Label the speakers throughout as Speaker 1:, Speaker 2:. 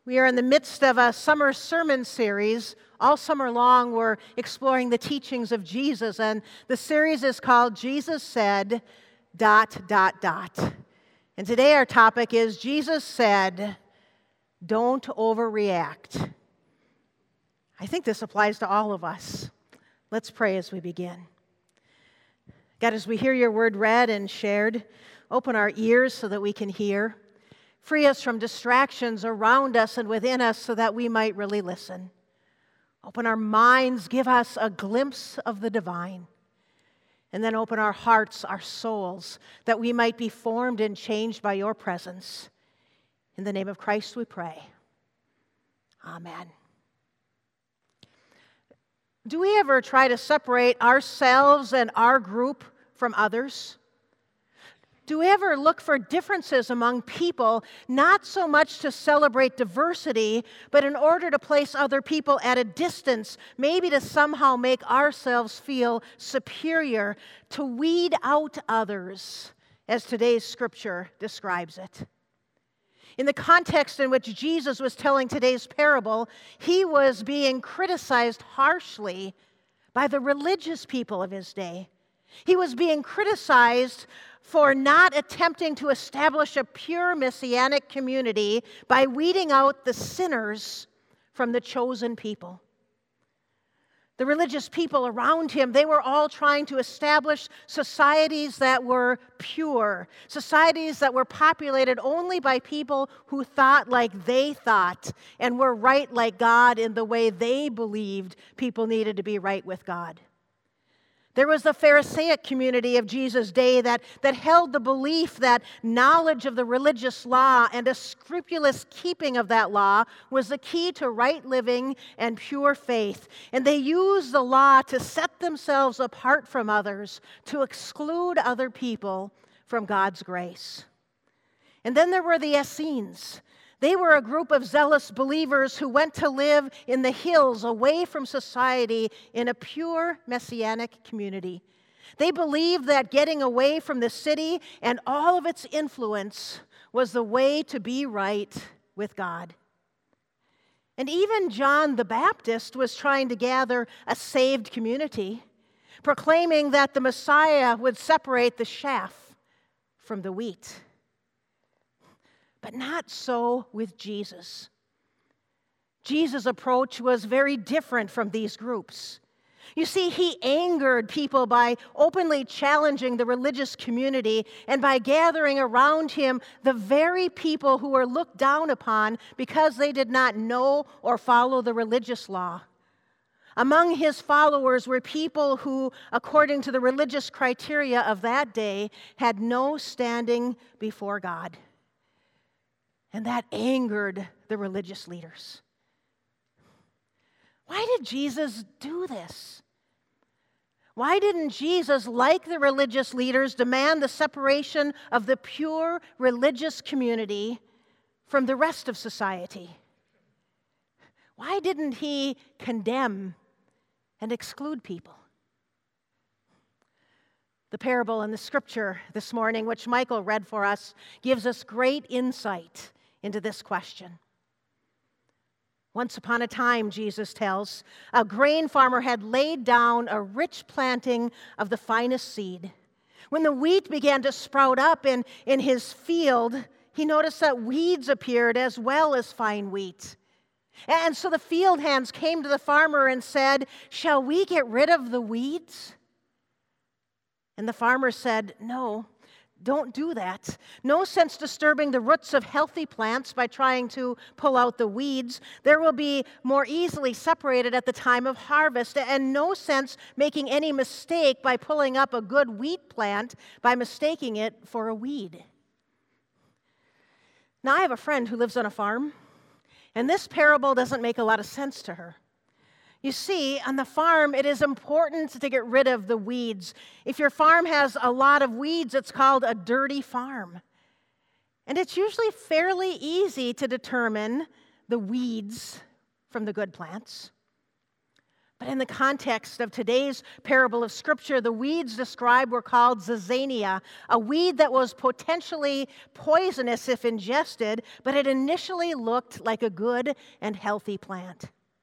Speaker 1: We are in the midst of a summer sermon series. All summer long, we're exploring the teachings of Jesus, and the series is called Jesus Said, ... And today our topic is Jesus Said, Don't Overreact. I think this applies to all of us. Let's pray as we begin. God, as we hear your word read and shared, open our ears so that we can hear. Free us from distractions around us and within us so that we might really listen. Open our minds, give us a glimpse of the divine. And then open our hearts, our souls, that we might be formed and changed by your presence. In the name of Christ we pray. Amen. Do we ever try to separate ourselves and our group from others? Do we ever look for differences among people, not so much to celebrate diversity, but in order to place other people at a distance, maybe to somehow make ourselves feel superior, to weed out others, as today's scripture describes it? In the context in which Jesus was telling today's parable, he was being criticized harshly by the religious people of his day. He was being criticized for not attempting to establish a pure messianic community by weeding out the sinners from the chosen people. The religious people around him, they were all trying to establish societies that were pure, societies that were populated only by people who thought like they thought and were right like God in the way they believed people needed to be right with God. There was the Pharisaic community of Jesus' day that held the belief that knowledge of the religious law and a scrupulous keeping of that law was the key to right living and pure faith. And they used the law to set themselves apart from others, to exclude other people from God's grace. And then there were the Essenes. They were a group of zealous believers who went to live in the hills away from society in a pure messianic community. They believed that getting away from the city and all of its influence was the way to be right with God. And even John the Baptist was trying to gather a saved community, proclaiming that the Messiah would separate the chaff from the wheat. But not so with Jesus. Jesus' approach was very different from these groups. You see, he angered people by openly challenging the religious community and by gathering around him the very people who were looked down upon because they did not know or follow the religious law. Among his followers were people who, according to the religious criteria of that day, had no standing before God. And that angered the religious leaders. Why did Jesus do this? Why didn't Jesus, like the religious leaders, demand the separation of the pure religious community from the rest of society? Why didn't he condemn and exclude people? The parable in the scripture this morning, which Michael read for us, gives us great insight into this question. Once upon a time, Jesus tells, a grain farmer had laid down a rich planting of the finest seed. When the wheat began to sprout up in his field, he noticed that weeds appeared as well as fine wheat. And so the field hands came to the farmer and said, "Shall we get rid of the weeds?" And the farmer said, "No. Don't do that. No sense disturbing the roots of healthy plants by trying to pull out the weeds. There will be more easily separated at the time of harvest, and no sense making any mistake by pulling up a good wheat plant by mistaking it for a weed." Now, I have a friend who lives on a farm, and this parable doesn't make a lot of sense to her. You see, on the farm, it is important to get rid of the weeds. If your farm has a lot of weeds, it's called a dirty farm. And it's usually fairly easy to determine the weeds from the good plants. But in the context of today's parable of Scripture, the weeds described were called zizania, a weed that was potentially poisonous if ingested, but it initially looked like a good and healthy plant.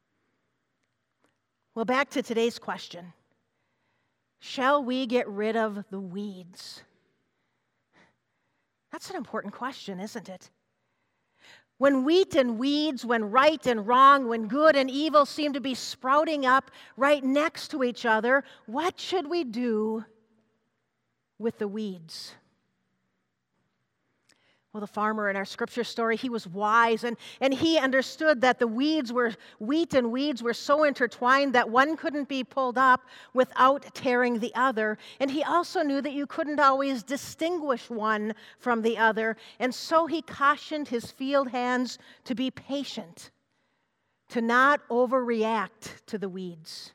Speaker 1: Well, back to today's question. Shall we get rid of the weeds? That's an important question, isn't it? When wheat and weeds, when right and wrong, when good and evil seem to be sprouting up right next to each other, what should we do with the weeds? Well, the farmer in our scripture story, he was wise, and he understood that the wheat and weeds were so intertwined that one couldn't be pulled up without tearing the other. And he also knew that you couldn't always distinguish one from the other. And so he cautioned his field hands to be patient, to not overreact to the weeds.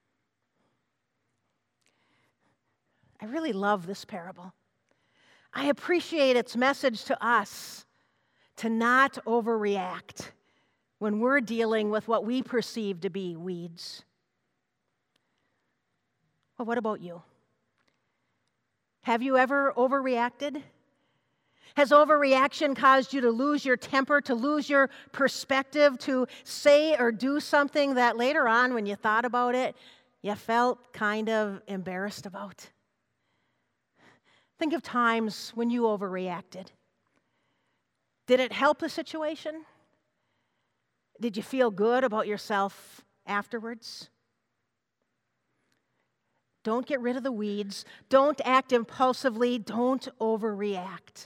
Speaker 1: I really love this parable. I appreciate its message to us to not overreact when we're dealing with what we perceive to be weeds. Well, what about you? Have you ever overreacted? Has overreaction caused you to lose your temper, to lose your perspective, to say or do something that later on, when you thought about it, you felt kind of embarrassed about? Think of times when you overreacted. Did it help the situation? Did you feel good about yourself afterwards? Don't get rid of the weeds. Don't act impulsively. Don't overreact.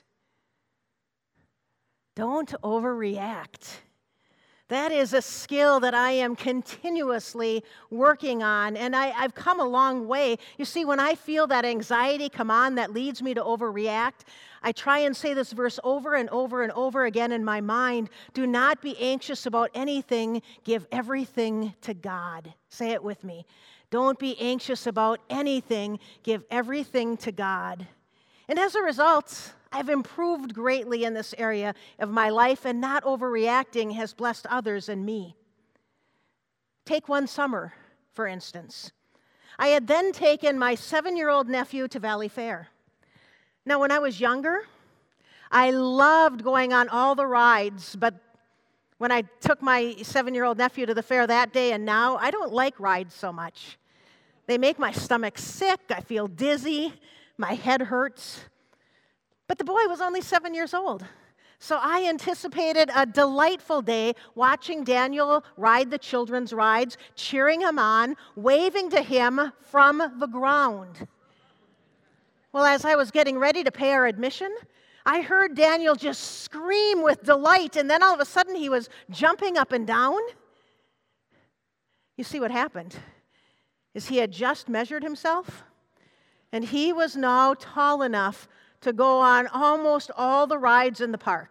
Speaker 1: Don't overreact. That is a skill that I am continuously working on, and I've come a long way. You see, when I feel that anxiety come on that leads me to overreact, I try and say this verse over and over and over again in my mind. Do not be anxious about anything. Give everything to God. Say it with me. Don't be anxious about anything. Give everything to God. And as a result, I've improved greatly in this area of my life, and not overreacting has blessed others and me. Take one summer, for instance. I had then taken my 7-year-old nephew to Valley Fair. Now, when I was younger, I loved going on all the rides, but when I took my 7-year-old nephew to the fair that day and now, I don't like rides so much. They make my stomach sick, I feel dizzy, my head hurts. But the boy was only 7 years old. So I anticipated a delightful day watching Daniel ride the children's rides, cheering him on, waving to him from the ground. Well, as I was getting ready to pay our admission, I heard Daniel just scream with delight, and then all of a sudden he was jumping up and down. You see what happened is he had just measured himself, and he was now tall enough to go on almost all the rides in the park.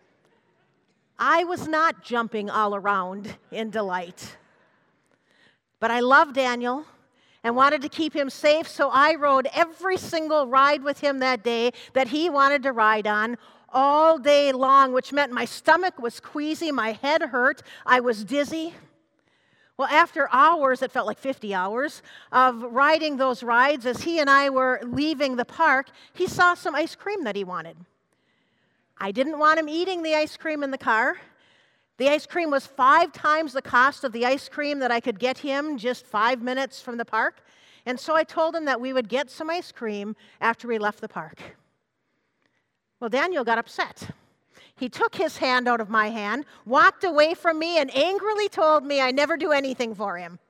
Speaker 1: I was not jumping all around in delight. But I loved Daniel and wanted to keep him safe, so I rode every single ride with him that day that he wanted to ride on all day long, which meant my stomach was queasy, my head hurt, I was dizzy. Well, after hours, it felt like 50 hours, of riding those rides, as he and I were leaving the park, he saw some ice cream that he wanted. I didn't want him eating the ice cream in the car. The ice cream was 5 times the cost of the ice cream that I could get him just 5 minutes from the park. And so I told him that we would get some ice cream after we left the park. Well, Daniel got upset. He took his hand out of my hand, walked away from me, and angrily told me I never do anything for him.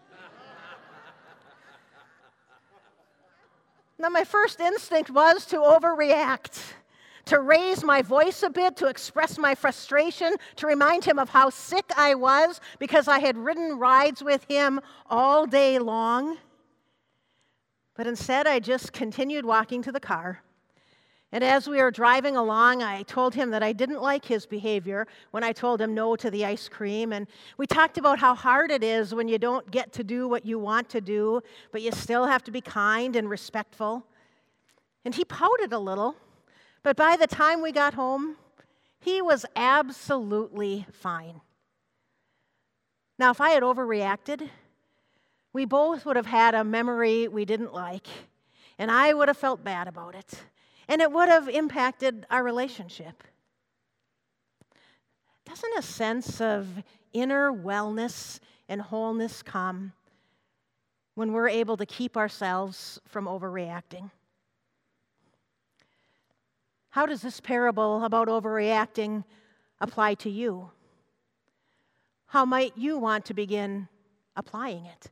Speaker 1: Now, my first instinct was to overreact, to raise my voice a bit, to express my frustration, to remind him of how sick I was because I had ridden rides with him all day long. But instead, I just continued walking to the car. And as we were driving along, I told him that I didn't like his behavior when I told him no to the ice cream. And we talked about how hard it is when you don't get to do what you want to do, but you still have to be kind and respectful. And he pouted a little, but by the time we got home, he was absolutely fine. Now, if I had overreacted, we both would have had a memory we didn't like, and I would have felt bad about it, and it would have impacted our relationship. Doesn't a sense of inner wellness and wholeness come when we're able to keep ourselves from overreacting? How does this parable about overreacting apply to you? How might you want to begin applying it?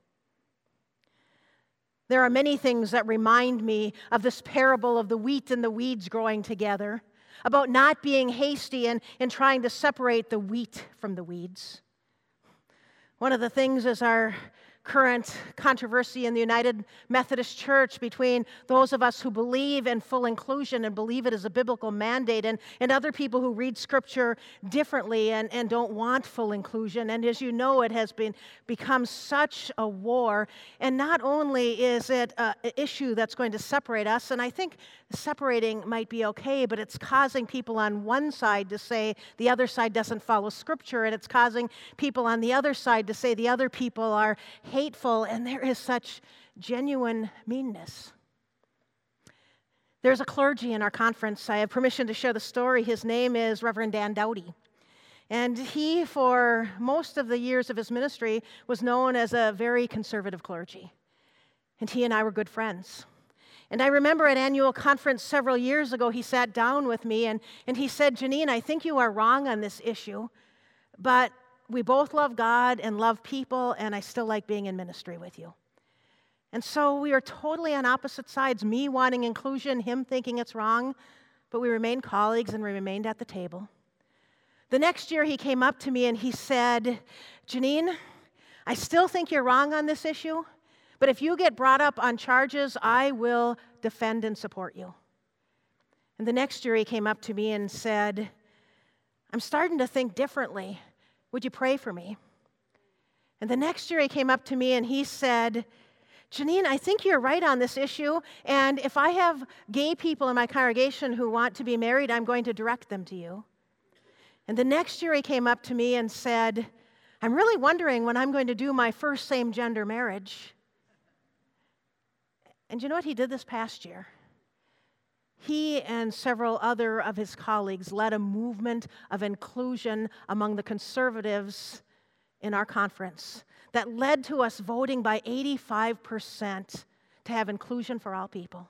Speaker 1: There are many things that remind me of this parable of the wheat and the weeds growing together, about not being hasty and trying to separate the wheat from the weeds. One of the things is our current controversy in the United Methodist Church between those of us who believe in full inclusion and believe it is a biblical mandate and other people who read Scripture differently and don't want full inclusion. And as you know, it has become such a war. And not only is it an issue that's going to separate us, and I think separating might be okay, but it's causing people on one side to say the other side doesn't follow Scripture, and it's causing people on the other side to say the other people are hateful, and there is such genuine meanness. There's a clergy in our conference. I have permission to share the story. His name is Reverend Dan Dowdy. And he, for most of the years of his ministry, was known as a very conservative clergy. And he and I were good friends. And I remember at annual conference several years ago, he sat down with me and he said, "Janine, I think you are wrong on this issue, but we both love God and love people, and I still like being in ministry with you." And so we are totally on opposite sides, me wanting inclusion, him thinking it's wrong, but we remained colleagues and we remained at the table. The next year he came up to me and he said, "Janine, I still think you're wrong on this issue, but if you get brought up on charges, I will defend and support you." And the next year he came up to me and said, "I'm starting to think differently. Would you pray for me?" And the next year he came up to me and he said, "Janine, I think you're right on this issue, and if I have gay people in my congregation who want to be married, I'm going to direct them to you." And the next year he came up to me and said, "I'm really wondering when I'm going to do my first same-gender marriage." And you know what he did this past year? He and several other of his colleagues led a movement of inclusion among the conservatives in our conference that led to us voting by 85% to have inclusion for all people.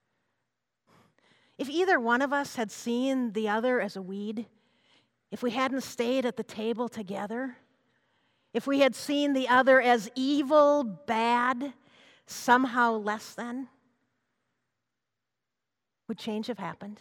Speaker 1: If either one of us had seen the other as a weed, if we hadn't stayed at the table together, if we had seen the other as evil, bad, somehow less than, would change have happened?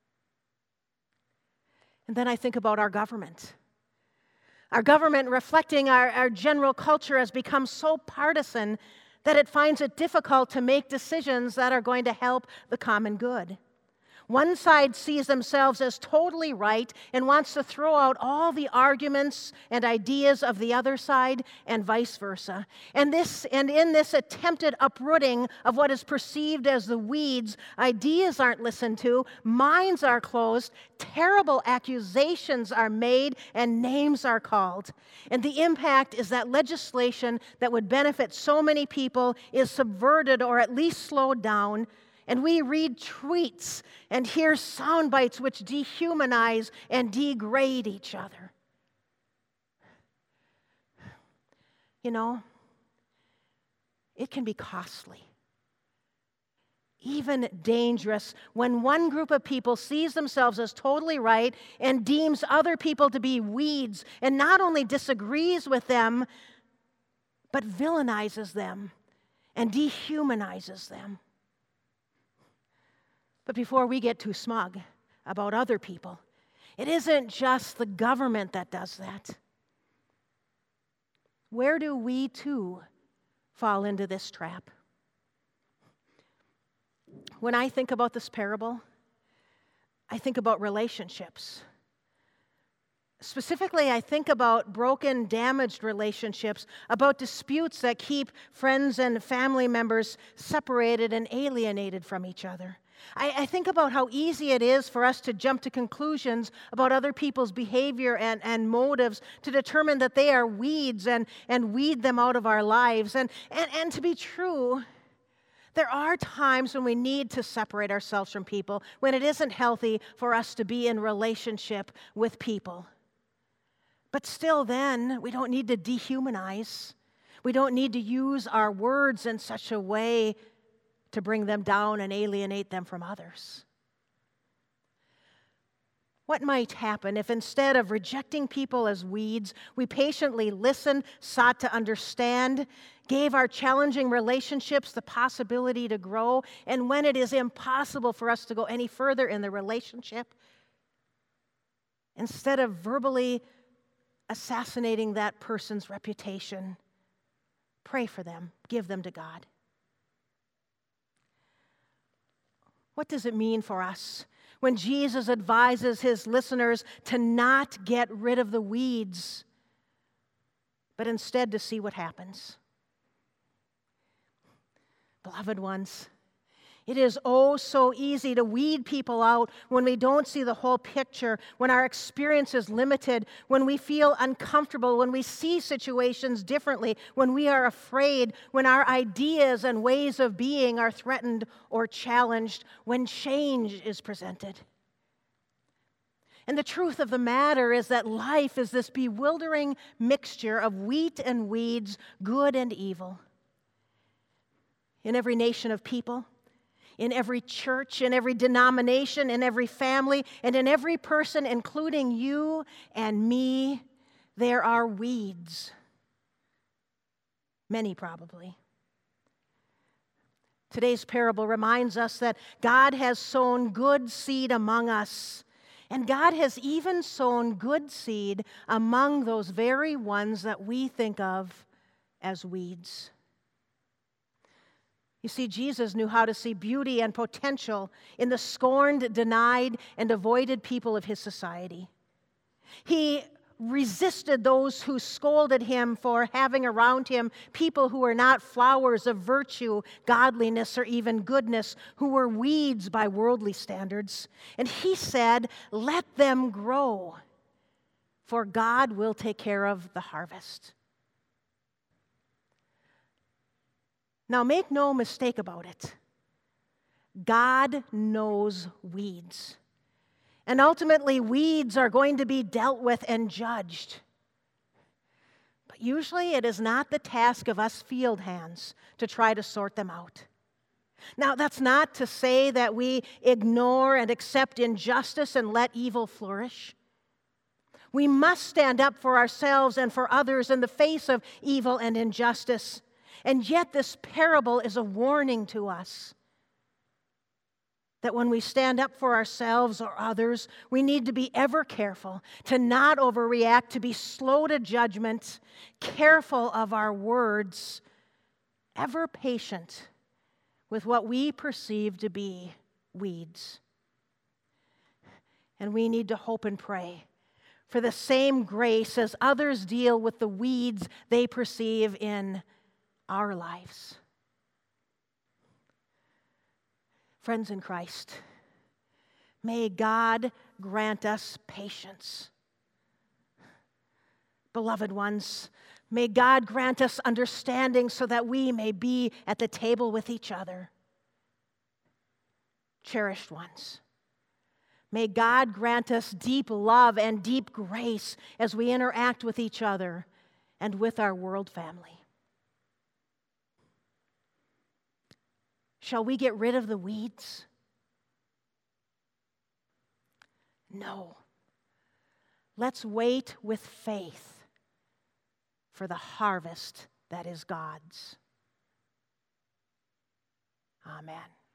Speaker 1: And then I think about our government. Our government, reflecting our general culture, has become so partisan that it finds it difficult to make decisions that are going to help the common good. One side sees themselves as totally right and wants to throw out all the arguments and ideas of the other side, and vice versa. And in this attempted uprooting of what is perceived as the weeds, ideas aren't listened to, minds are closed, terrible accusations are made, and names are called. And the impact is that legislation that would benefit so many people is subverted or at least slowed down. And we read tweets and hear sound bites which dehumanize and degrade each other. You know, it can be costly, even dangerous, when one group of people sees themselves as totally right and deems other people to be weeds, and not only disagrees with them, but villainizes them and dehumanizes them. But before we get too smug about other people, it isn't just the government that does that. Where do we too fall into this trap? When I think about this parable, I think about relationships. Specifically, I think about broken, damaged relationships, about disputes that keep friends and family members separated and alienated from each other. I think about how easy it is for us to jump to conclusions about other people's behavior and motives to determine that they are weeds and weed them out of our lives. And to be true, there are times when we need to separate ourselves from people, when it isn't healthy for us to be in relationship with people. But still then, we don't need to dehumanize. We don't need to use our words in such a way to bring them down and alienate them from others. What might happen if instead of rejecting people as weeds, we patiently listened, sought to understand, gave our challenging relationships the possibility to grow, and when it is impossible for us to go any further in the relationship, instead of verbally assassinating that person's reputation, pray for them, give them to God. What does it mean for us when Jesus advises his listeners to not get rid of the weeds, but instead to see what happens? Beloved ones, it is oh so easy to weed people out when we don't see the whole picture, when our experience is limited, when we feel uncomfortable, when we see situations differently, when we are afraid, when our ideas and ways of being are threatened or challenged, when change is presented. And the truth of the matter is that life is this bewildering mixture of wheat and weeds, good and evil. In every nation of people, in every church, in every denomination, in every family, and in every person, including you and me, there are weeds. Many probably. Today's parable reminds us that God has sown good seed among us, and God has even sown good seed among those very ones that we think of as weeds. You see, Jesus knew how to see beauty and potential in the scorned, denied, and avoided people of his society. He resisted those who scolded him for having around him people who were not flowers of virtue, godliness, or even goodness, who were weeds by worldly standards. And he said, "Let them grow, for God will take care of the harvest." Now, make no mistake about it. God knows weeds. And ultimately, weeds are going to be dealt with and judged. But usually, it is not the task of us field hands to try to sort them out. Now, that's not to say that we ignore and accept injustice and let evil flourish. We must stand up for ourselves and for others in the face of evil and injustice. And yet this parable is a warning to us that when we stand up for ourselves or others, we need to be ever careful to not overreact, to be slow to judgment, careful of our words, ever patient with what we perceive to be weeds. And we need to hope and pray for the same grace as others deal with the weeds they perceive in our lives. Friends in Christ, may God grant us patience. Beloved ones, may God grant us understanding so that we may be at the table with each other. Cherished ones, may God grant us deep love and deep grace as we interact with each other and with our world family. Shall we get rid of the weeds? No. Let's wait with faith for the harvest that is God's. Amen.